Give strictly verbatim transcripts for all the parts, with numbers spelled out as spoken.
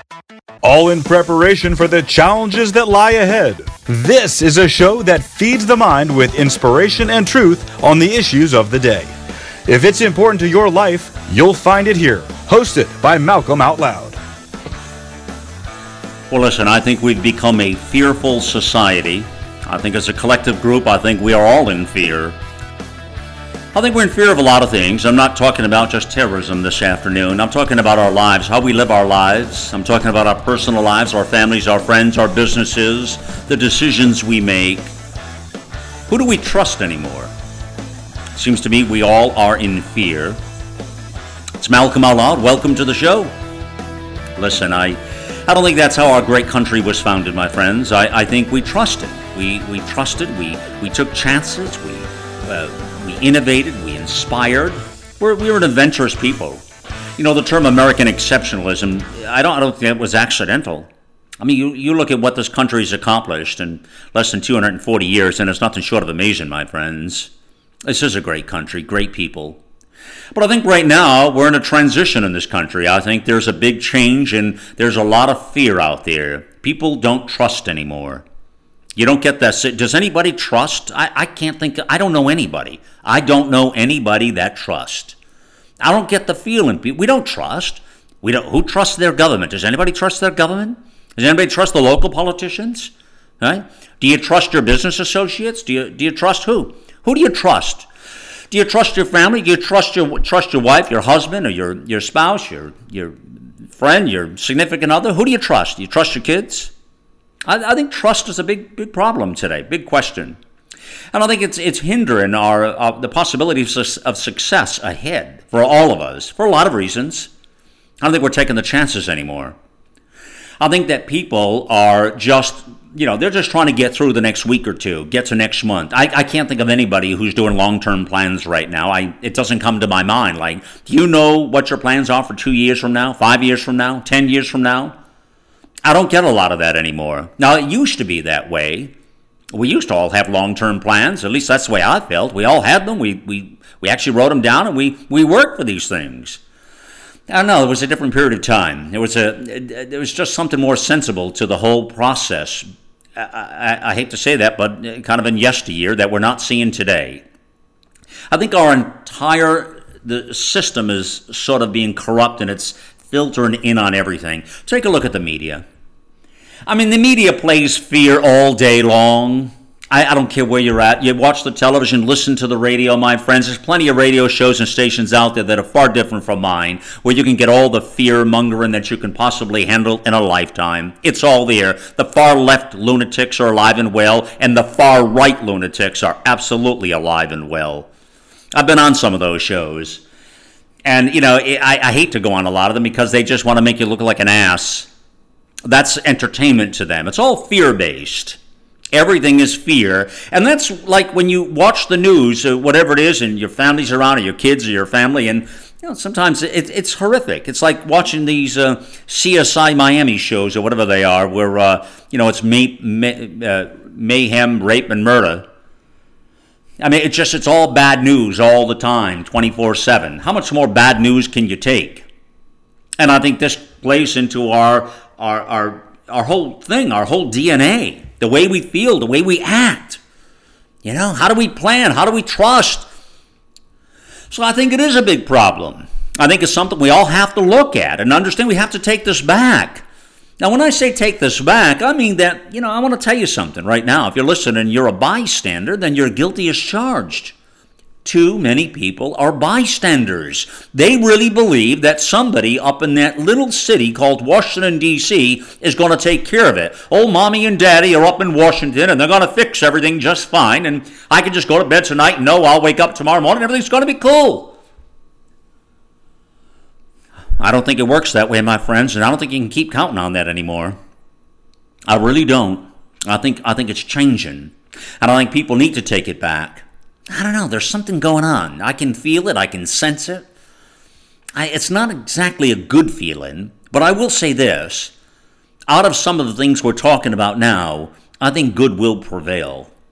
All in preparation for the challenges that lie ahead. This is a show that feeds the mind with inspiration and truth on the issues of the day. If it's important to your life, you'll find it here. Hosted by Malcolm Out Loud. Well, listen, I think we've become a fearful society. I think as a collective group, I think we are all in fear. I think we're in fear of a lot of things. I'm not talking about just terrorism this afternoon. I'm talking about our lives, how we live our lives. I'm talking about our personal lives, our families, our friends, our businesses, the decisions we make. Who do we trust anymore? Seems to me we all are in fear. It's Malcolm Out Loud. Welcome to the show. Listen, I, I don't think that's how our great country was founded, my friends. I, I think we trusted. We we trusted. We we took chances. We uh, we innovated. We inspired. We're we were an adventurous people. You know, the term American exceptionalism, I don't I don't think it was accidental. I mean, you, you look at what this country's accomplished in less than two hundred forty years, and it's nothing short of amazing, my friends. This is a great country, great people. But I think right now we're in a transition in this country. I think there's a big change, and there's a lot of fear out there. People don't trust anymore. You don't get that. Does anybody trust? I, I can't think. I don't know anybody. I don't know anybody that trusts. I don't get the feeling. We don't trust. We don't. Who trusts their government? Does anybody trust their government? Does anybody trust the local politicians? Right? Do you trust your business associates? Do you do you trust who? Who do you trust? Do you trust your family? Do you trust your trust your wife, your husband, or your your spouse, your your friend, your significant other? Who do you trust? Do you trust your kids? I, I think trust is a big, big problem today, big question. And I think it's it's hindering our uh, the possibilities of, of success ahead for all of us, for a lot of reasons. I don't think we're taking the chances anymore. I think that people are just, you know, they're just trying to get through the next week or two, get to next month. I, I can't think of anybody who's doing long-term plans right now. I It doesn't come to my mind. Like, do you know what your plans are for two years from now, five years from now, ten years from now? I don't get a lot of that anymore. Now, it used to be that way. We used to all have long-term plans. At least that's the way I felt. We all had them. We we we actually wrote them down, and we, we worked for these things. I don't know. It was a different period of time. It was a. There was just something more sensible to the whole process. I, I, I hate to say that, but kind of in yesteryear that we're not seeing today. I think our entire the system is sort of being corrupt, and it's filtering in on everything. Take a look at the media. I mean, the media plays fear all day long. I, I don't care where you're at. You watch the television, listen to the radio, my friends. There's plenty of radio shows and stations out there that are far different from mine, where you can get all the fear-mongering that you can possibly handle in a lifetime. It's all there. The far-left lunatics are alive and well, and the far-right lunatics are absolutely alive and well. I've been on some of those shows. And, you know, I, I hate to go on a lot of them because they just want to make you look like an ass. That's entertainment to them. It's all fear-based. Everything is fear. And that's like when you watch the news, or whatever it is, and your family's around, or your kids, or your family, and, you know, sometimes it, it's horrific. It's like watching these uh, C S I Miami shows, or whatever they are, where, uh, you know, it's may, may, uh, mayhem, rape, and murder. I mean, it's just, it's all bad news all the time, twenty-four seven. How much more bad news can you take? And I think this plays into our, our, our, our whole thing, our whole D N A, the way we feel, the way we act. You know, how do we plan? How do we trust? So I think it is a big problem. I think it's something we all have to look at and understand we have to take this back. Now, when I say take this back, I mean that, you know, I want to tell you something right now. If you're listening and you're a bystander, then you're guilty as charged. Too many people are bystanders. They really believe that somebody up in that little city called Washington, D C is going to take care of it. Oh, mommy and daddy are up in Washington, and they're going to fix everything just fine, and I can just go to bed tonight and know I'll wake up tomorrow morning and everything's going to be cool. I don't think it works that way, my friends, and I don't think you can keep counting on that anymore. I really don't. I think I think it's changing. I don't think people need to take it back. I don't know. There's something going on. I can feel it. I can sense it. I, it's not exactly a good feeling, but I will say this. Out of some of the things we're talking about now, I think good will prevail.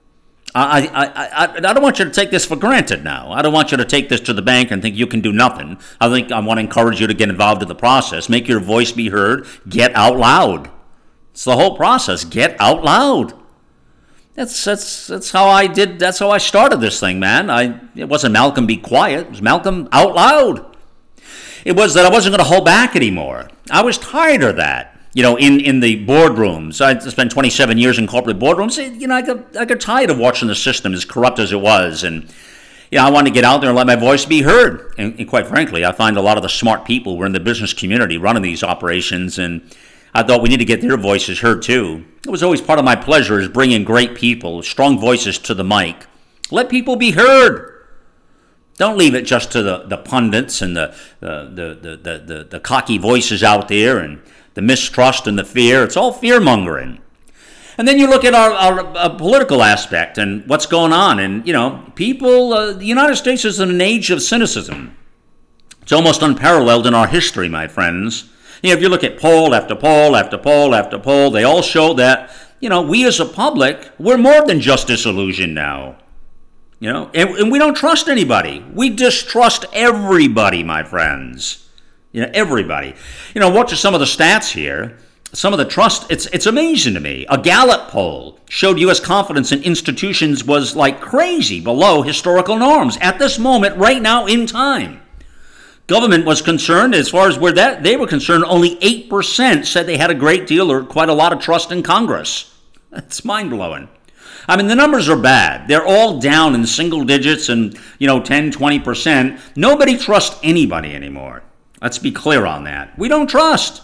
I, I, I, I don't want you to take this for granted now. I don't want you to take this to the bank and think you can do nothing. I think I want to encourage you to get involved in the process. Make your voice be heard. Get out loud. It's the whole process. Get out loud. That's that's that's how I did. That's how I started this thing, man. I it wasn't Malcolm be quiet. It was Malcolm out loud. It was that I wasn't going to hold back anymore. I was tired of that. You know, in, in the boardrooms, I spent twenty-seven years in corporate boardrooms. You know, I got I got tired of watching the system as corrupt as it was, and you know, I wanted to get out there and let my voice be heard. And, and quite frankly, I find a lot of the smart people were in the business community running these operations, and I thought we need to get their voices heard too. It was always part of my pleasure is bringing great people, strong voices to the mic. Let people be heard. Don't leave it just to the, the pundits and the the, the, the, the the cocky voices out there and the mistrust and the fear. It's all fear-mongering. And then you look at our, our, our political aspect and what's going on. And, you know, people, uh, the United States is in an age of cynicism. It's almost unparalleled in our history, my friends. You know, if you look at poll after poll after poll after poll, they all show that, you know, we as a public, we're more than just disillusioned now. You know, and, and we don't trust anybody. We distrust everybody, my friends. You know, everybody. You know, what are some of the stats here? Some of the trust, it's it's amazing to me. A Gallup poll showed U S confidence in institutions was like crazy below historical norms at this moment, right now in time. Government was concerned, as far as where that they were concerned, only eight percent said they had a great deal or quite a lot of trust in Congress. That's mind-blowing. I mean, the numbers are bad. They're all down in single digits and, you know, ten, twenty percent. Nobody trusts anybody anymore. Let's be clear on that. We don't trust.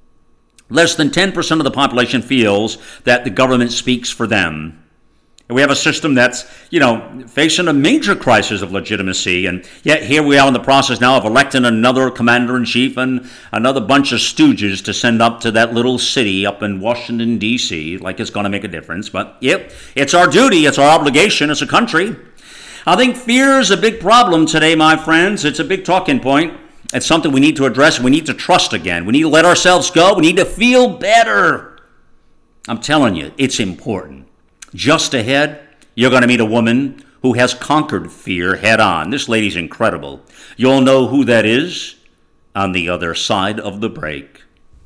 Less than ten percent of the population feels that the government speaks for them. And we have a system that's, you know, facing a major crisis of legitimacy. And yet here we are in the process now of electing another commander-in-chief and another bunch of stooges to send up to that little city up in Washington, D C, like it's going to make a difference. But, yep, it's our duty. It's our obligation as a country. I think fear is a big problem today, my friends. It's a big talking point. It's something we need to address. We need to trust again. We need to let ourselves go. We need to feel better. I'm telling you, it's important. Just ahead, you're going to meet a woman who has conquered fear head on. This lady's incredible. You'll know who that is on the other side of the break.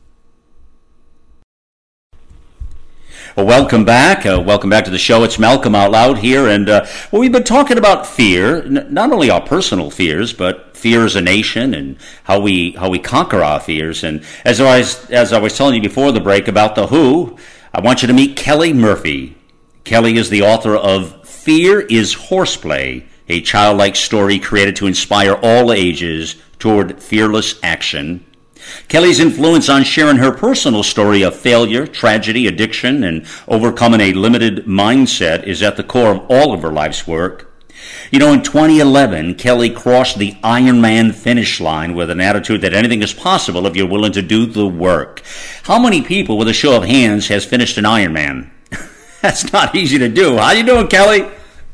Well, welcome back. Uh, welcome back to the show. It's Malcolm Out Loud here. And uh, well, we've been talking about fear, n- not only our personal fears, but fear as a nation and how we how we conquer our fears. And as I was, as I was telling you before the break about The Who, I want you to meet Kelly Murphy. Kelly is the author of Fear is Horseplay, a childlike story created to inspire all ages toward fearless action. Kelly's influence on sharing her personal story of failure, tragedy, addiction, and overcoming a limited mindset is at the core of all of her life's work. You know, in twenty eleven, Kelly crossed the Ironman finish line with an attitude that anything is possible if you're willing to do the work. How many people, with a show of hands, has finished an Ironman? That's not easy to do. How you doing, Kelly?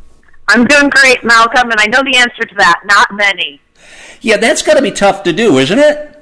I'm doing great, Malcolm, and I know the answer to that. Not many. Yeah, that's got to be tough to do, isn't it?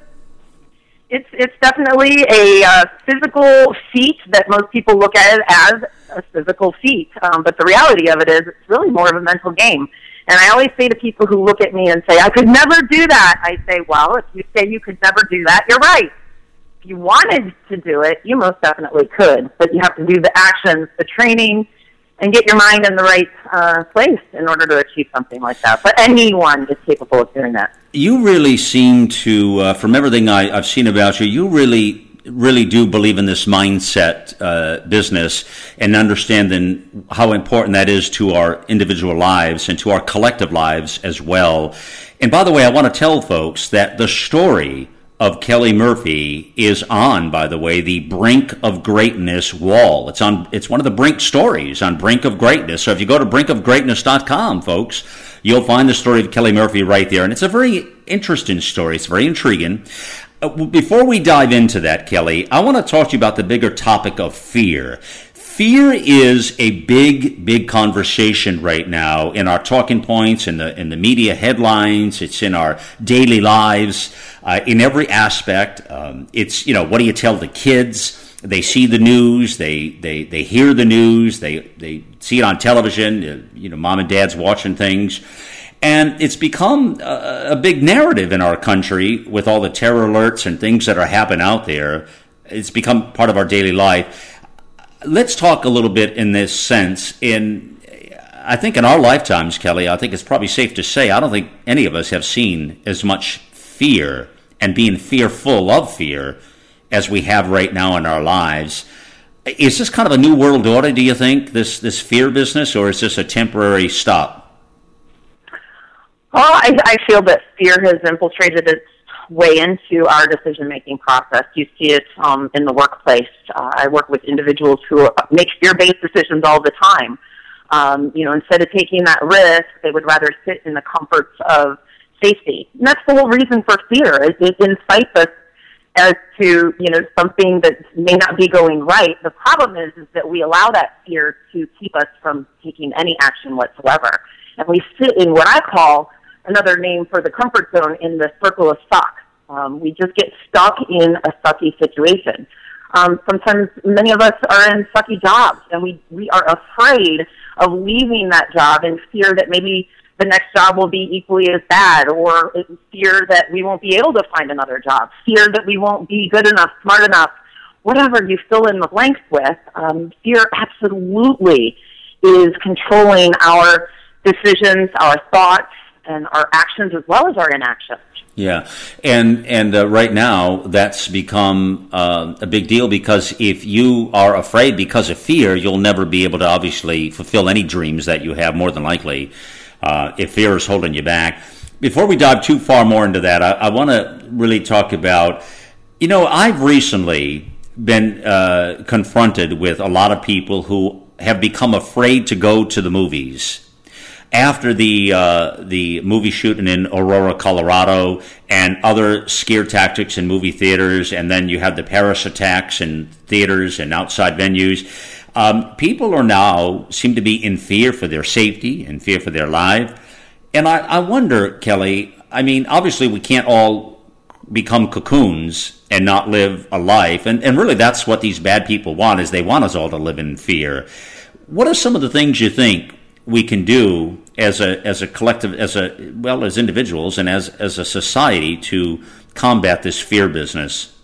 It's it's definitely a uh, physical feat that most people look at it as a physical feat. Um, but the reality of it is it's really more of a mental game. And I always say to people who look at me and say, I could never do that, I say, well, if you say you could never do that, you're right. If you wanted to do it, you most definitely could. But you have to do the actions, the training, and get your mind in the right uh, place in order to achieve something like that. But anyone is capable of doing that. You really seem to, uh, from everything I, I've seen about you, you really, really do believe in this mindset uh, business and understanding how important that is to our individual lives and to our collective lives as well. And by the way, I want to tell folks that the story of Kelly Murphy is on, by the way, the Brink of Greatness wall. It's on. It's one of the Brink stories on Brink of Greatness. So if you go to brink of greatness dot com, folks, you'll find the story of Kelly Murphy right there. And it's a very interesting story. It's very intriguing. Uh, before we dive into that, Kelly, I want to talk to you about the bigger topic of fear. Fear is a big, big conversation right now in our talking points, in the in the media headlines. It's in our daily lives, uh, in every aspect. Um, it's, you know, what do you tell the kids? They see the news, they they they hear the news, they they see it on television, you know, mom and dad's watching things. And it's become a, a big narrative in our country with all the terror alerts and things that are happening out there. It's become part of our daily life. Let's talk a little bit in this sense. In, I think in our lifetimes, Kelly, I think it's probably safe to say, I don't think any of us have seen as much fear and being fearful of fear as we have right now in our lives. Is this kind of a new world order, do you think, this, this fear business, or is this a temporary stop? Well, I, I feel that fear has infiltrated its way into our decision-making process. You see it um, in the workplace. Uh, I work with individuals who make fear-based decisions all the time. Um, you know, instead of taking that risk, they would rather sit in the comforts of safety. And that's the whole reason for fear. It, it incites us as to, you know, something that may not be going right. The problem is, is that we allow that fear to keep us from taking any action whatsoever. And we sit in what I call another name for the comfort zone in the circle of suck. Um, we just get stuck in a sucky situation. Um, sometimes many of us are in sucky jobs, and we, we are afraid of leaving that job in fear that maybe the next job will be equally as bad, or in fear that we won't be able to find another job, fear that we won't be good enough, smart enough, whatever you fill in the blanks with. Um, fear absolutely is controlling our decisions, our thoughts, and our actions as well as our inactions. Yeah, and and uh, right now that's become uh, a big deal, because if you are afraid because of fear, you'll never be able to obviously fulfill any dreams that you have, more than likely, uh, if fear is holding you back. Before we dive too far more into that, I, I want to really talk about, you know, I've recently been uh, confronted with a lot of people who have become afraid to go to the movies. After the uh, the movie shooting in Aurora, Colorado, and other scare tactics in movie theaters, and then you have the Paris attacks in theaters and outside venues, um, people are now seem to be in fear for their safety, in fear for their life. And I, I wonder, Kelly, I mean, obviously we can't all become cocoons and not live a life, and, and really that's what these bad people want, is they want us all to live in fear. What are some of the things you think we can do as a as a collective, as a well as individuals and as as a society, to combat this fear business?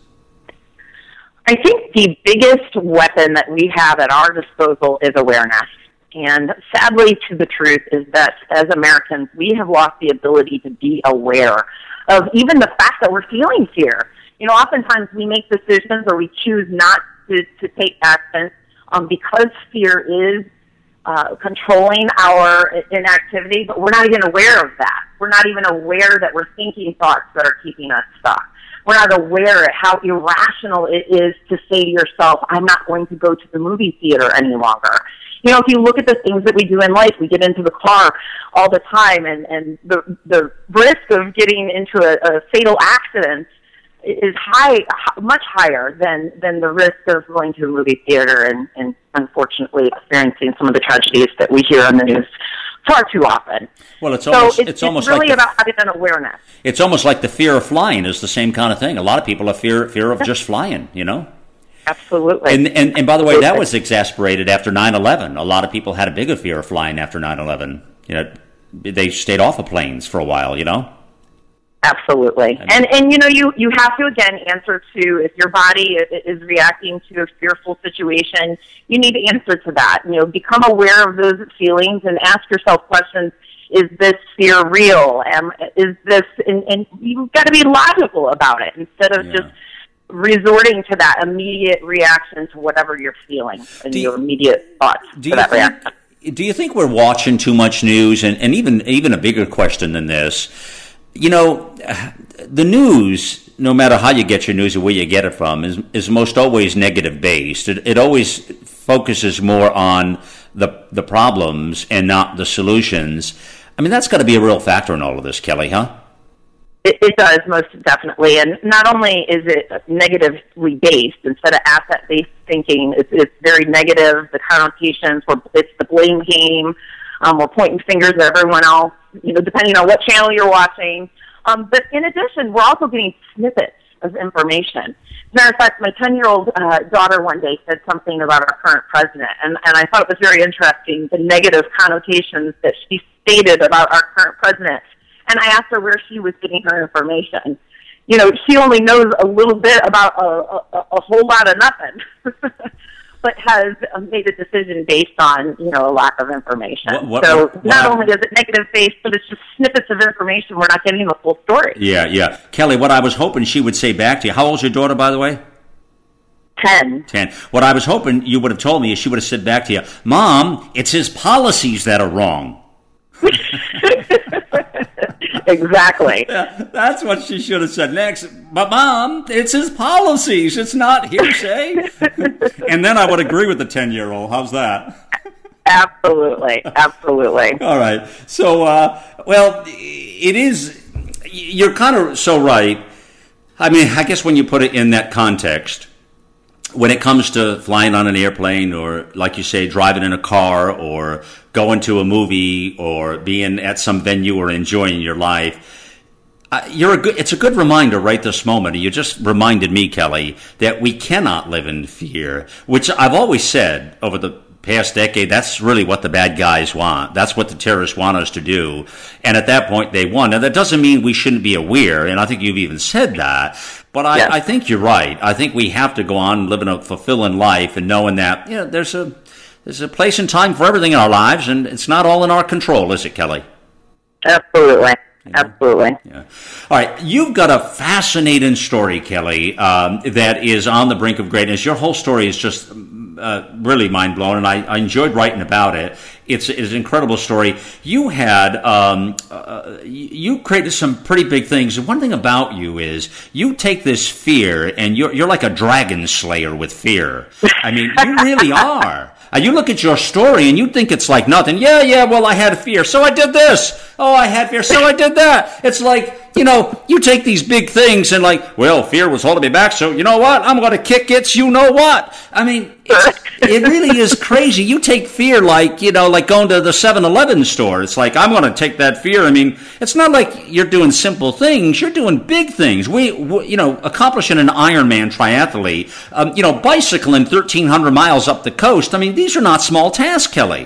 I think the biggest weapon that we have at our disposal is awareness. And sadly, to the truth is that as Americans, we have lost the ability to be aware of even the fact that we're feeling fear. You know, oftentimes we make decisions or we choose not to, to take action um, because fear is Uh, controlling our inactivity, but we're not even aware of that. We're not even aware that we're thinking thoughts that are keeping us stuck. We're not aware of how irrational it is to say to yourself, I'm not going to go to the movie theater any longer. You know, if you look at the things that we do in life, we get into the car all the time, and, and the, the risk of getting into a, a fatal accident is high, much higher than, than the risk of going to a movie theater and, and unfortunately experiencing some of the tragedies that we hear on the news far too often. Well, it's so almost it's, it's almost it's really like the, about having an awareness. It's almost like the fear of flying is the same kind of thing. A lot of people have fear fear of just flying, you know. Absolutely. And and, and by the way, that was exasperated after nine eleven. A lot of people had a bigger fear of flying after nine eleven. You know, they stayed off of planes for a while, you know. Absolutely. And, and you know, you, you have to, again, answer to, if your body is reacting to a fearful situation, you need to answer to that. You know, become aware of those feelings and ask yourself questions. Is this fear real? Um, is this, and, and you've got to be logical about it instead of yeah. just resorting to that immediate reaction to whatever you're feeling and you, your immediate thoughts to that think, reaction. Do you think we're watching too much news? And, and even, even a bigger question than this, you know, the news, no matter how you get your news or where you get it from, is, is most always negative based. It, it always focuses more on the the problems and not the solutions. I mean, that's got to be a real factor in all of this, Kelly, huh? It, it does, most definitely. And not only is it negatively based, instead of asset-based thinking, it's, it's very negative. The connotations, it's the blame game. Um, we're pointing fingers at everyone else, you know, depending on what channel you're watching. Um, but in addition, we're also getting snippets of information. As a matter of fact, my ten-year-old uh, daughter one day said something about our current president, and, and I thought it was very interesting, the negative connotations that she stated about our current president. And I asked her where she was getting her information. You know, she only knows a little bit about a, a, a whole lot of nothing, but has made a decision based on, you know, a lack of information. What, what, so what, not what only is it negative based, but it's just snippets of information. We're not getting the full story. Yeah, yeah. Kelly, what I was hoping she would say back to you, how old's your daughter, by the way? Ten. Ten. What I was hoping you would have told me is she would have said back to you, Mom, it's his policies that are wrong. Exactly. Yeah, that's what she should have said next. But Mom, it's his policies. It's not hearsay. And then I would agree with the ten-year-old. How's that? Absolutely. Absolutely. All right. So, uh, well, it is, you're kind of so right. I mean, I guess when you put it in that context, when it comes to flying on an airplane or, like you say, driving in a car or going to a movie or being at some venue or enjoying your life, uh, you're a good, it's a good reminder right this moment. You just reminded me, Kelly, that we cannot live in fear, which I've always said over the past decade, that's really what the bad guys want. That's what the terrorists want us to do. And at that point, they won. Now, that doesn't mean we shouldn't be aware, and I think you've even said that. But I, yes. I think you're right. I think we have to go on living a fulfilling life and knowing that, you know, there's a there's a place and time for everything in our lives, and it's not all in our control, is it, Kelly? Absolutely. Yeah. Absolutely. Yeah. All right. You've got a fascinating story, Kelly, um, that is on the brink of greatness. Your whole story is just uh, really mind-blowing, and I, I enjoyed writing about it. It's, it's an incredible story. You had, um, uh, you created some pretty big things. One thing about you is you take this fear, and you're, you're like a dragon slayer with fear. I mean, you really are. Uh, you look at your story and you think it's like nothing. Yeah, yeah, well, I had fear, so I did this. Oh, I had fear, so I did that. It's like, you know, you take these big things and like, well, fear was holding me back, so you know what? I'm going to kick its you know what. I mean, it's, it really is crazy. You take fear like, you know, like going to the seven eleven store. It's like, I'm going to take that fear. I mean, it's not like you're doing simple things. You're doing big things. We, we you know, accomplishing an Ironman triathlete, um, you know, bicycling thirteen hundred miles up the coast. I mean, these are not small tasks, Kelly.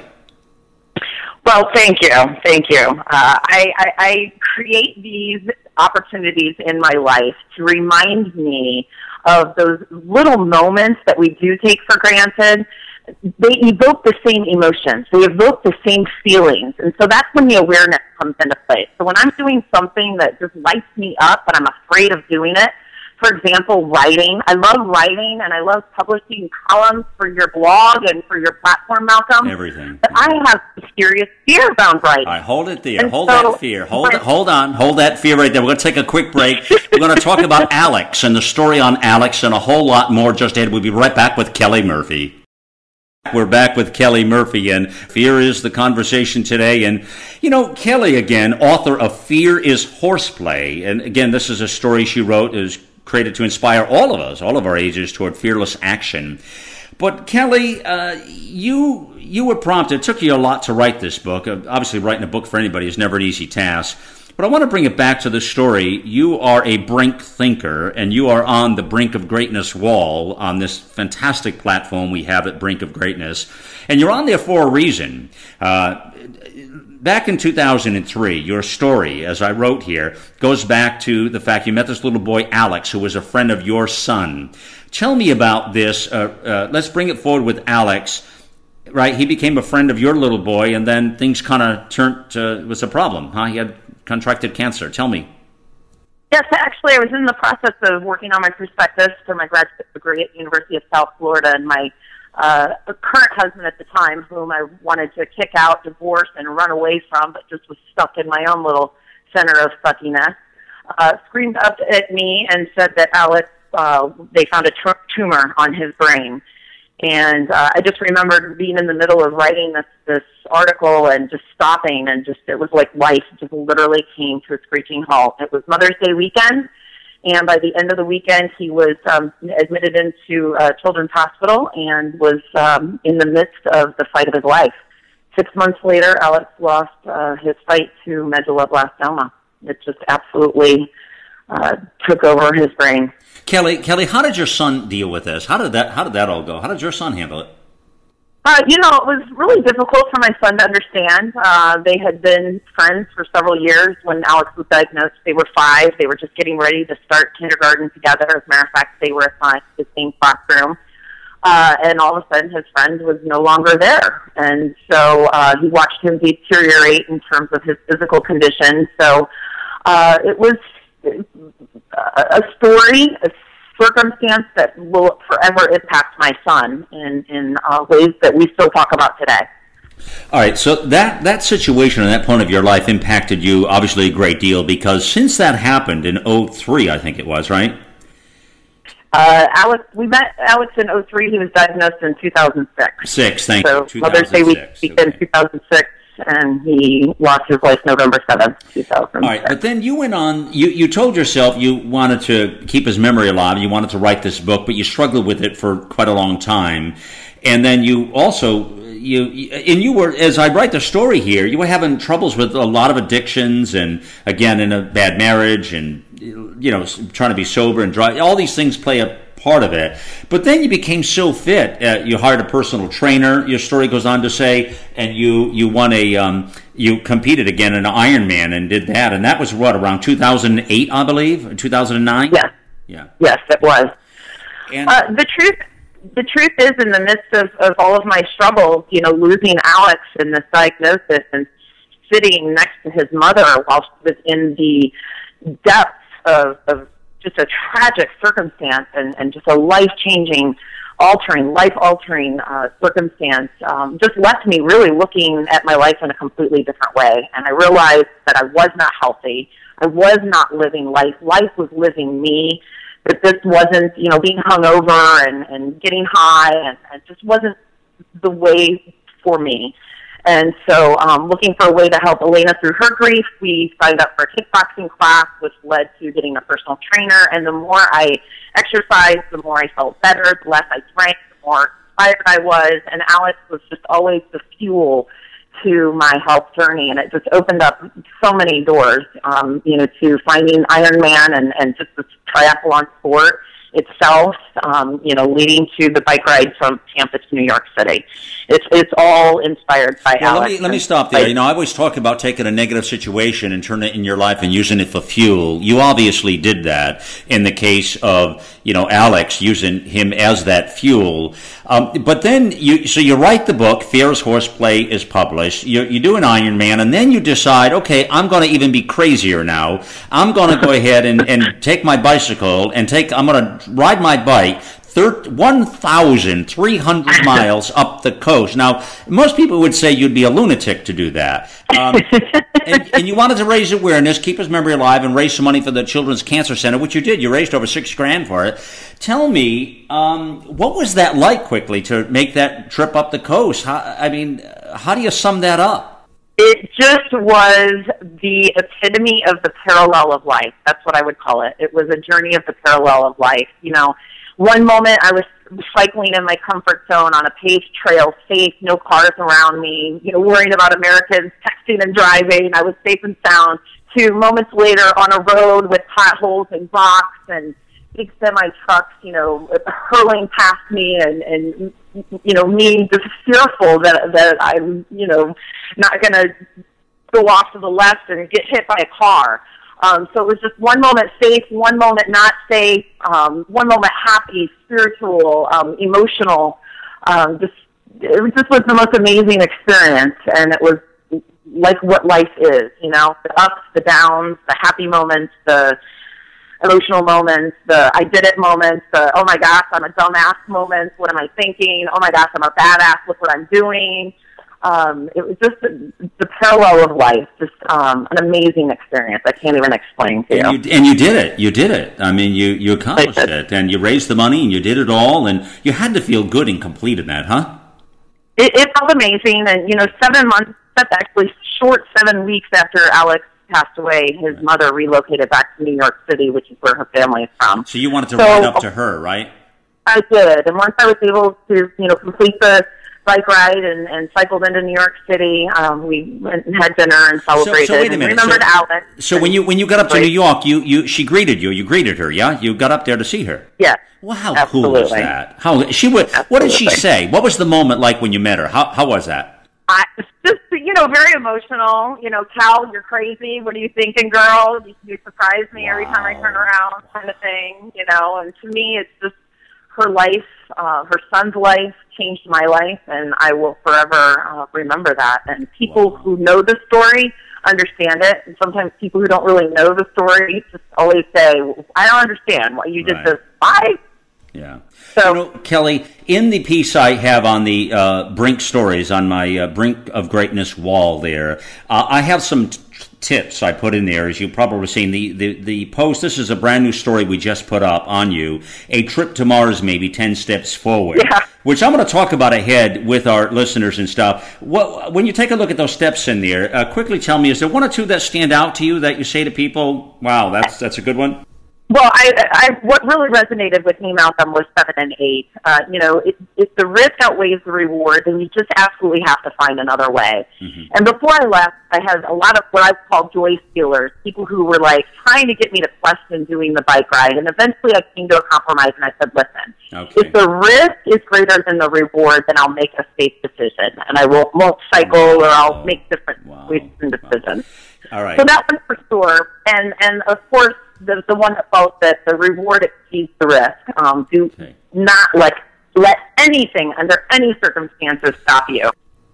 Well, thank you. Thank you. Uh, I, I, I create these opportunities in my life to remind me of those little moments that we do take for granted. They evoke the same emotions. They evoke the same feelings. And so that's when the awareness comes into place. So when I'm doing something that just lights me up, but I'm afraid of doing it, for example, writing. I love writing, and I love publishing columns for your blog and for your platform, Malcolm. Everything. But I have serious fear around writing. All right, hold it there. And hold so, that fear. Hold it. Hold on. Hold that fear right there. We're going to take a quick break. We're going to talk about Alex and the story on Alex and a whole lot more just ahead. We'll be right back with Kelly Murphy. We're back with Kelly Murphy, and fear is the conversation today. And, you know, Kelly, again, author of Fear is Horseplay. And, again, this is a story she wrote, is created to inspire all of us, all of our ages, toward fearless action. But, Kelly, uh, you you were prompted. It took you a lot to write this book. Uh, obviously, writing a book for anybody is never an easy task. But I want to bring it back to the story. You are a brink thinker, and you are on the Brink of Greatness wall on this fantastic platform we have at Brink of Greatness. And you're on there for a reason. Uh, back in two thousand three, your story, as I wrote here, goes back to the fact you met this little boy, Alex, who was a friend of your son. Tell me about this. Uh, uh, let's bring it forward with Alex. Right, he became a friend of your little boy, and then things kind of turned, uh, it was a problem, huh? He had contracted cancer. Tell me. Yes, actually, I was in the process of working on my prospectus for my graduate degree at the University of South Florida, and my uh, current husband at the time, whom I wanted to kick out, divorce, and run away from, but just was stuck in my own little center of suckiness, uh, screamed up at me and said that Alex, uh, they found a t- tumor on his brain. And uh, I just remembered being in the middle of writing this, this article and just stopping, and just, it was like life just literally came to a screeching halt. It was Mother's Day weekend, and by the end of the weekend, he was um, admitted into uh, Children's Hospital and was um, in the midst of the fight of his life. Six months later, Alex lost uh, his fight to medulloblastoma. It just absolutely uh, took over his brain. Kelly, Kelly, how did your son deal with this? How did that How did that all go? How did your son handle it? Uh, you know, it was really difficult for my son to understand. Uh, they had been friends for several years. When Alex was diagnosed, they were five. They were just getting ready to start kindergarten together. As a matter of fact, they were assigned to the same classroom. Uh, and all of a sudden, his friend was no longer there. And so uh, he watched him deteriorate in terms of his physical condition. So uh, it was a story, a circumstance that will forever impact my son in, in uh, ways that we still talk about today. All right, so that, that situation and that point of your life impacted you obviously a great deal, because since that happened in oh three, I think it was, right? Uh, Alex, we met Alex in oh three. He was diagnosed in two thousand six. Six, thank so you. Mother's Day week in two thousand six, and he lost his life November seventh, two thousand six. All right, but then you went on, you, you told yourself you wanted to keep his memory alive, you wanted to write this book, but you struggled with it for quite a long time. And then you also, you and you were, as I write the story here, you were having troubles with a lot of addictions, and again, in a bad marriage, and, you know, trying to be sober and dry. All these things play a part of it. But then you became so fit. Uh, you hired a personal trainer. Your story goes on to say, and you you won a um, you competed again in an Ironman and did that. And that was what, around two thousand eight, I believe, or two thousand nine. Yes. Yeah. Yes, it was. And uh, the truth. The truth is, in the midst of, of all of my struggles, you know, losing Alex in this diagnosis and sitting next to his mother while she was in the depths of, of just a tragic circumstance and, and just a life-changing, altering, life-altering uh, circumstance, um, just left me really looking at my life in a completely different way. And I realized that I was not healthy. I was not living life. Life was living me. That this wasn't, you know, being hungover and, and getting high, and it just wasn't the way for me. And so um, looking for a way to help Elena through her grief, we signed up for a kickboxing class, which led to getting a personal trainer. And the more I exercised, the more I felt better, the less I drank, the more inspired I was. And Alex was just always the fuel to my health journey, and it just opened up so many doors, um, you know, to finding Ironman and, and just the triathlon sport itself, um, you know, leading to the bike ride from Tampa to New York City. It's it's all inspired by well, Alex. Let me, let me stop there. You know, I always talk about taking a negative situation and turning it in your life and using it for fuel. You obviously did that in the case of, you know, Alex, using him as that fuel. Um, but then, you so you write the book, Fear is Horseplay is published. You, you do an Ironman, and then you decide, okay, I'm going to even be crazier now. I'm going to go ahead and, and take my bicycle and take, I'm going to ride my bike one thousand three hundred miles up the coast. Now, most people would say you'd be a lunatic to do that. Um, and, and you wanted to raise awareness, keep his memory alive, and raise some money for the Children's Cancer Center, which you did. You raised over six grand for it. Tell me, um, what was that like quickly to make that trip up the coast? How, I mean, how do you sum that up? It just was the epitome of the parallel of life. That's what I would call it. It was a journey of the parallel of life. You know, one moment I was cycling in my comfort zone on a paved trail, safe, no cars around me, you know, worrying about Americans texting and driving. I was safe and sound. Two moments later on a road with potholes and rocks and big semi trucks, you know, hurling past me, and, and you know, me just fearful that that I'm, you know, not going to go off to the left and get hit by a car. Um, so it was just one moment safe, one moment not safe, um, one moment happy, spiritual, um, emotional. Um, just it was just was the most amazing experience, and it was like what life is, you know, the ups, the downs, the happy moments, the emotional moments, the I did it moments, the oh my gosh, I'm a dumbass moments, what am I thinking, oh my gosh, I'm a badass, look what I'm doing. Um, it was just the, the parallel of life, just um, an amazing experience. I can't even explain to you. And, you. and you did it. You did it. I mean, you, you accomplished it, and you raised the money, and you did it all, and you had to feel good in completing that, huh? It, it felt amazing, and, you know, seven months, that's actually short seven weeks after Alex passed away, his right. mother relocated back to New York City, which is where her family is from. So you wanted to so, ride up to her, right? I did, and once I was able to, you know, complete the bike ride and, and cycled into New York City. Um, we went and had dinner and celebrated. So, so wait a minute. And remembered so, Alex. So when you when you got up to New York, you, you she greeted you. You greeted her, yeah? You got up there to see her. Yes. Well, how absolutely. cool is that? How she would? What did she say? What was the moment like when you met her? How how was that? I, it's just, you know, very emotional. You know, Cal, you're crazy. What are you thinking, girl? You, you surprise me wow. every time I turn around, kind of thing. You know, and to me, it's just her life, uh, her son's life changed my life, and I will forever uh, remember that. And people wow. who know the story understand it, and sometimes people who don't really know the story just always say, I don't understand why you did right. this. Why? Yeah. So, you know, Kelly, in the piece I have on the uh, Brink Stories, on my uh, Brink of Greatness wall there, uh, I have some t- tips I put in there, as you've probably seen. The, the, the post, this is a brand new story we just put up on you, A Trip to Mars, maybe ten steps forward, yeah. which I'm going to talk about ahead with our listeners and stuff. What, when you take a look at those steps in there, uh, quickly tell me, is there one or two that stand out to you that you say to people, wow, that's that's a good one? Well, I, I, what really resonated with me about them was seven and eight. Uh, you know, if, if the risk outweighs the reward, then you just absolutely have to find another way. Mm-hmm. And before I left, I had a lot of what I call joy stealers, people who were like trying to get me to question doing the bike ride. And eventually I came to a compromise and I said, listen, okay. if the risk is greater than the reward, then I'll make a safe decision. And I will, won't cycle wow. or I'll make different wow. decisions. Wow. All right. So that one for sure. And, and of course, the the one that felt that the reward exceeds the risk. Um, do okay. not like let anything under any circumstances stop you.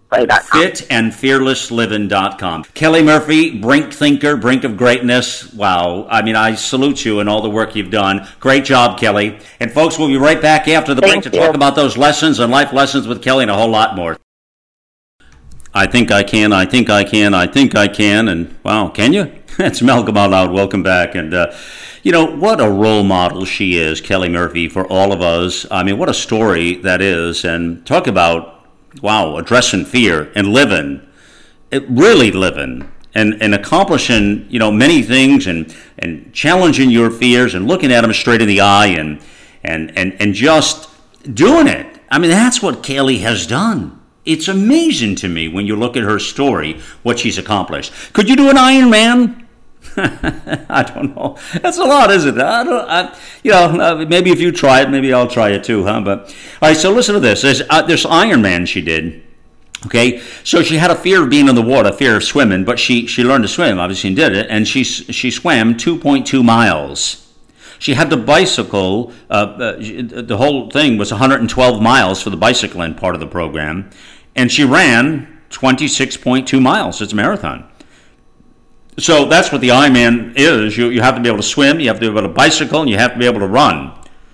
fit and fearless living dot com. Kelly Murphy, Brink Thinker, Brink of Greatness. Wow. I mean, I salute you and all the work you've done. Great job, Kelly. And folks, we'll be right back after the Thank break to you. talk about those lessons and life lessons with Kelly and a whole lot more. I think I can, I think I can, I think I can, and wow, can you? It's Malcolm Out Loud. Welcome back. And, uh, you know, what a role model she is, Kelly Murphy, for all of us. I mean, what a story that is. And talk about, wow, addressing fear and living, it, really living, and, and accomplishing, you know, many things and, and challenging your fears and looking at them straight in the eye and, and, and, and just doing it. I mean, that's what Kelly has done. It's amazing to me when you look at her story, what she's accomplished. Could you do an Ironman? I don't know. That's a lot, isn't it? I don't. I, you know, uh, maybe if you try it, maybe I'll try it too, huh? But all right. So listen to this. There's uh, this Ironman she did. Okay, so she had a fear of being in the water, a fear of swimming, but she she learned to swim, obviously, and did it. And she she swam two point two miles. She had the bicycle. Uh, uh, the whole thing was one hundred twelve miles for the bicycling part of the program, and she ran twenty-six point two miles. It's a marathon. So that's what the Ironman is. You you have to be able to swim, you have to be able to bicycle, and you have to be able to run.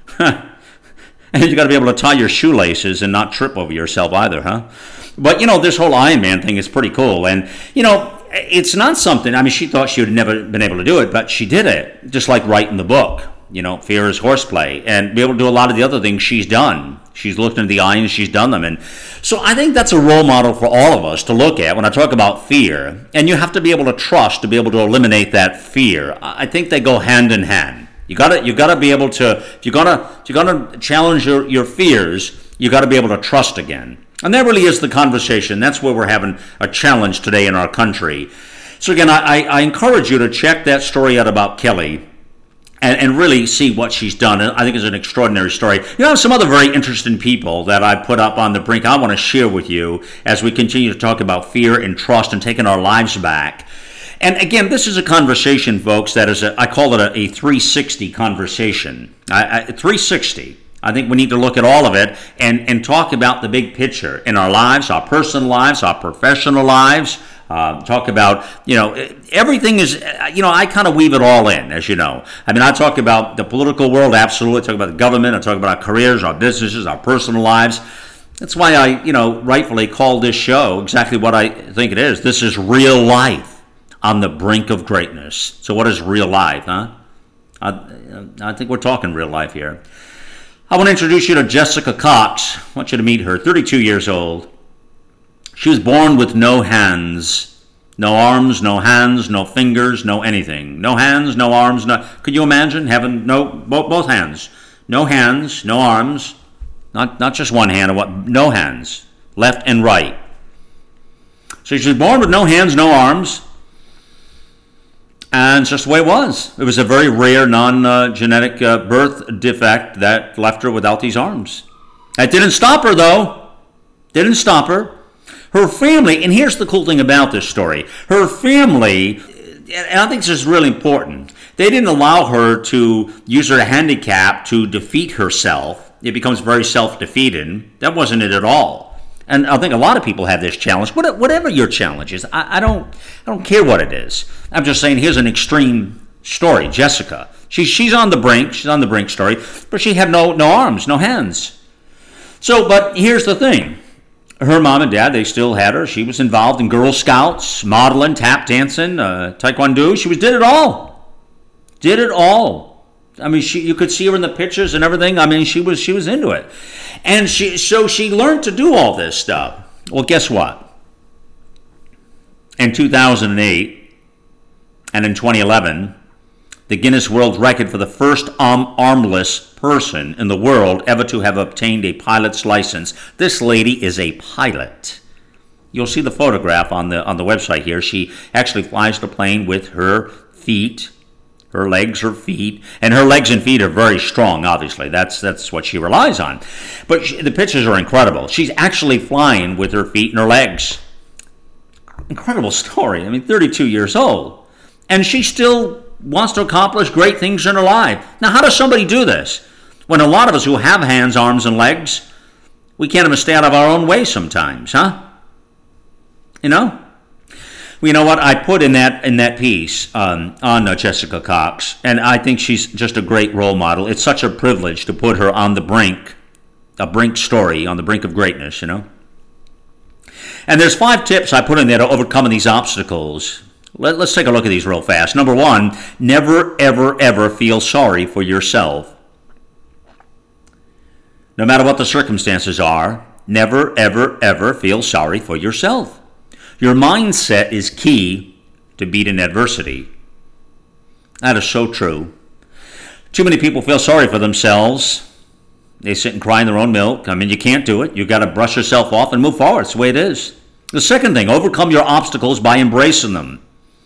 And you got to be able to tie your shoelaces and not trip over yourself either, huh? But, you know, this whole Ironman thing is pretty cool. And, you know, it's not something, I mean, she thought she would have never been able to do it, but she did it, just like writing the book. You know, fear is horseplay, and be able to do a lot of the other things she's done. She's looked into the eye and she's done them. And so I think that's a role model for all of us to look at when I talk about fear. And you have to be able to trust to be able to eliminate that fear. I think they go hand in hand. You gotta you gotta be able to, if you're gonna if you're gonna challenge your, your fears, you gotta be able to trust again. And that really is the conversation. That's where we're having a challenge today in our country. So again, I, I encourage you to check that story out about Kelly. And, and really see what she's done. I think it's an extraordinary story. You know, some other very interesting people that I put up on the brink I want to share with you as we continue to talk about fear and trust and taking our lives back. And again, this is a conversation, folks, that is, a, I call it a, a three sixty conversation. I, I, three sixty. I think we need to look at all of it and, and talk about the big picture in our lives, our personal lives, our professional lives. Uh, talk about, you know, everything is, you know, I kind of weave it all in, as you know. I mean, I talk about the political world, absolutely. I talk about the government. I talk about our careers, our businesses, our personal lives. That's why I, you know, rightfully call this show exactly what I think it is. This is real life on the brink of greatness. So what is real life, huh? I, I think we're talking real life here. I want to introduce you to Jessica Cox. I want you to meet her, thirty-two years old. She was born with no hands, no arms, no hands, no fingers, no anything. No hands, no arms, no... Could you imagine having no both, both hands? No hands, no arms, not not just one hand, what? No hands. left and right. So she was born with no hands, no arms. And it's just the way it was. It was a very rare non-genetic uh, birth defect that left her without these arms. That didn't stop her, though. Didn't stop her. Her family, and here's the cool thing about this story. Her family, and I think this is really important, they didn't allow her to use her handicap to defeat herself. It becomes very self-defeating. That wasn't it at all. And I think a lot of people have this challenge. Whatever your challenge is, I, I don't I don't care what it is. I'm just saying here's an extreme story. Jessica. She, she's on the brink. She's on the brink story. But she had no, no arms, no hands. So, but here's the thing. Her mom and dad, they still had her. She was involved in Girl Scouts, modeling, tap dancing, uh, taekwondo. She was did it all. Did it all. I mean, she you could see her in the pictures and everything. I mean, she was she was into it. And she so she learned to do all this stuff. Well, guess what? In two thousand eight and in twenty eleven, the Guinness World Record for the first arm, armless person in the world ever to have obtained a pilot's license. This lady is a pilot. You'll see the photograph on the on the website here. She actually flies the plane with her feet, her legs, her feet, and her legs and feet are very strong, obviously. That's that's what she relies on. But she, the pictures are incredible. She's actually flying with her feet and her legs. Incredible story. I mean, thirty-two years old. And she still wants to accomplish great things in her life. Now, how does somebody do this? When a lot of us who have hands, arms, and legs, we can't even stay out of our own way sometimes, huh? You know? Well, you know what? I put in that in that piece um, on uh, Jessica Cox, and I think she's just a great role model. It's such a privilege to put her on the brink, a brink story, on the brink of greatness, you know? And there's five tips I put in there to overcoming these obstacles. Let, let's take a look at these real fast. Number one, never, ever, ever feel sorry for yourself. No matter what the circumstances are, never, ever, ever feel sorry for yourself. Your mindset is key to beating adversity. That is so true. Too many people feel sorry for themselves. They sit and cry in their own milk. I mean, you can't do it. You've got to brush yourself off and move forward. It's the way it is. The second thing, overcome your obstacles by embracing them.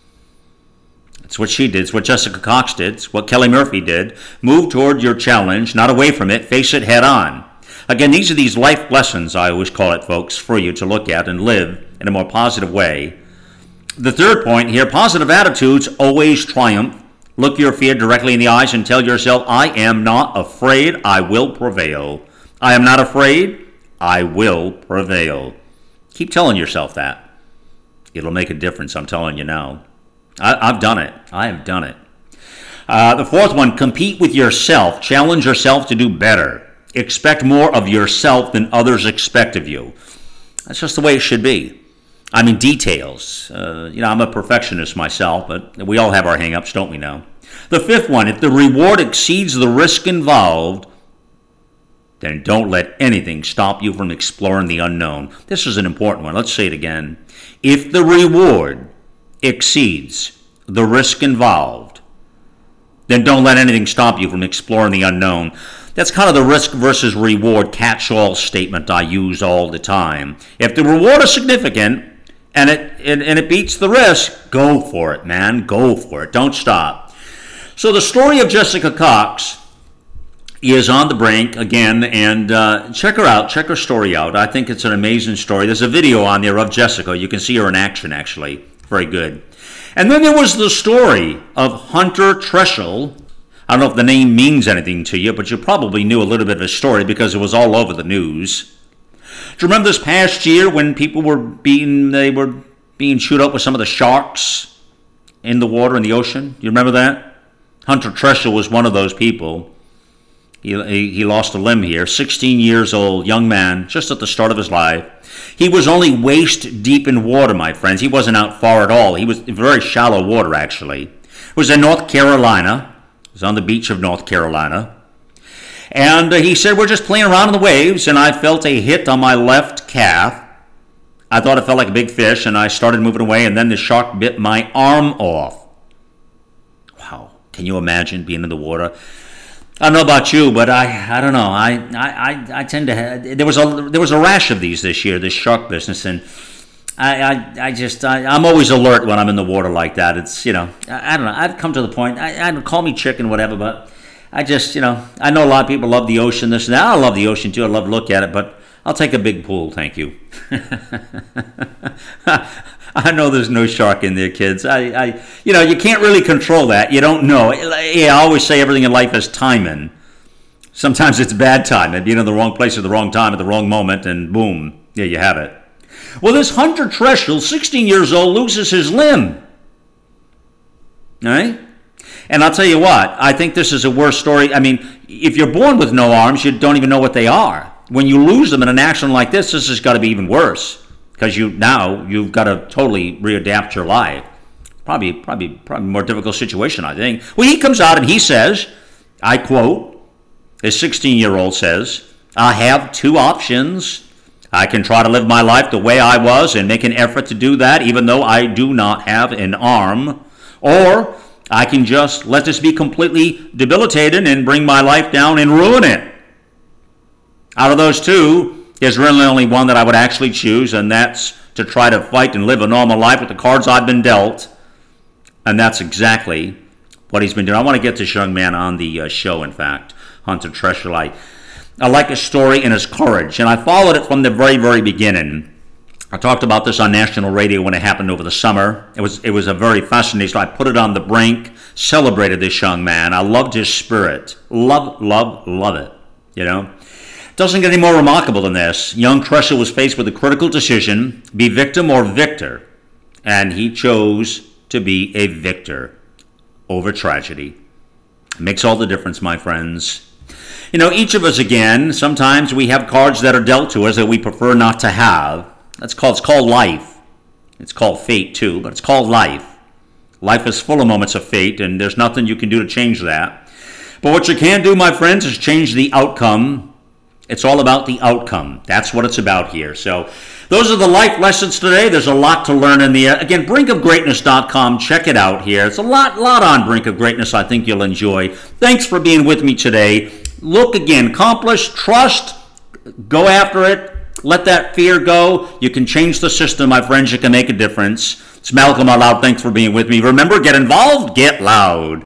It's what she did. It's what Jessica Cox did. It's what Kelly Murphy did. Move toward your challenge, not away from it. Face it head on. Again, these are these life lessons, I always call it, folks, for you to look at and live in a more positive way. The third point here, positive attitudes always triumph. Look your fear directly in the eyes and tell yourself, I am not afraid, I will prevail. I am not afraid, I will prevail. Keep telling yourself that. It'll make a difference, I'm telling you now. I, I've done it. I have done it. Uh, the fourth one, compete with yourself. Challenge yourself to do better. Expect more of yourself than others expect of you. That's just the way it should be. I mean, details. Uh, you know, I'm a perfectionist myself, but we all have our hang-ups, don't we now? The fifth one, if the reward exceeds the risk involved, then don't let anything stop you from exploring the unknown. This is an important one. Let's say it again. If the reward exceeds the risk involved, then don't let anything stop you from exploring the unknown. That's kind of the risk versus reward catch-all statement I use all the time. If the reward is significant and it, and, and it beats the risk, go for it, man. Go for it. Don't stop. So the story of Jessica Cox is on the brink again, and uh, check her out. Check her story out. I think it's an amazing story. There's a video on there of Jessica. You can see her in action, actually. Very good. And then there was the story of Hunter Treschel. I don't know if the name means anything to you, but you probably knew a little bit of his story because it was all over the news. Do you remember this past year when people were being they were being chewed up with some of the sharks in the water in the ocean? You remember that? Hunter Treschel was one of those people. He, he, he lost a limb here. sixteen years old, young man, just at the start of his life. He was only waist deep in water, my friends. He wasn't out far at all. He was in very shallow water, actually. It was in North Carolina. It was on the beach of North Carolina. And uh, he said, we're just playing around in the waves, and I felt a hit on my left calf. I thought it felt like a big fish, and I started moving away, and then the shark bit my arm off. Wow. Can you imagine being in the water? I don't know about you, but I, I don't know. I, I, I tend to have, there was a there was a rash of these this year, this shark business, and I I, I just I, I'm always alert when I'm in the water like that. It's you know I, I don't know. I've come to the point. I, I don't call me chicken, whatever, but I just you know I know a lot of people love the ocean. This and that. I love the ocean too. I love to look at it, but I'll take a big pool, thank you. I know there's no shark in there, kids. I, I, you know, you can't really control that. You don't know. Yeah, I always say everything in life is timing. Sometimes it's bad timing. Being in the wrong place at the wrong time at the wrong moment, and boom, there you have it. Well, this Hunter Treschel, sixteen years old, loses his limb. All right? And I'll tell you what, I think this is a worse story. I mean, if you're born with no arms, you don't even know what they are. When you lose them in an accident like this, this has got to be even worse. Because you now you've got to totally readapt your life. Probably, probably, probably more difficult situation, I think. Well, he comes out and he says, I quote, this sixteen-year-old says, I have two options. I can try to live my life the way I was and make an effort to do that, even though I do not have an arm. Or I can just let this be completely debilitated and bring my life down and ruin it. Out of those two, there's really only one that I would actually choose, and that's to try to fight and live a normal life with the cards I've been dealt. And that's exactly what he's been doing. I want to get this young man on the uh, show, in fact, Hunter Treschel. I, I like his story and his courage, and I followed it from the very, very beginning. I talked about this on national radio when it happened over the summer. It was it was a very fascinating, so I put it on the brink, celebrated this young man. I loved his spirit. Love, love, love it, you know. Doesn't get any more remarkable than this. Young Treschel was faced with a critical decision, be victim or victor, and he chose to be a victor over tragedy. It makes all the difference, my friends. You know, each of us, again, sometimes we have cards that are dealt to us that we prefer not to have. That's called, it's called life. It's called fate, too, but it's called life. Life is full of moments of fate, and there's nothing you can do to change that. But what you can do, my friends, is change the outcome. It's all about the outcome. That's what it's about here. So those are the life lessons today. There's a lot to learn in the, again, brink of greatness dot com. Check it out here. It's a lot, lot on Brink of Greatness I think you'll enjoy. Thanks for being with me today. Look again, accomplish, trust, go after it. Let that fear go. You can change the system, my friends. You can make a difference. It's Malcolm Out Loud. Thanks for being with me. Remember, get involved, get loud.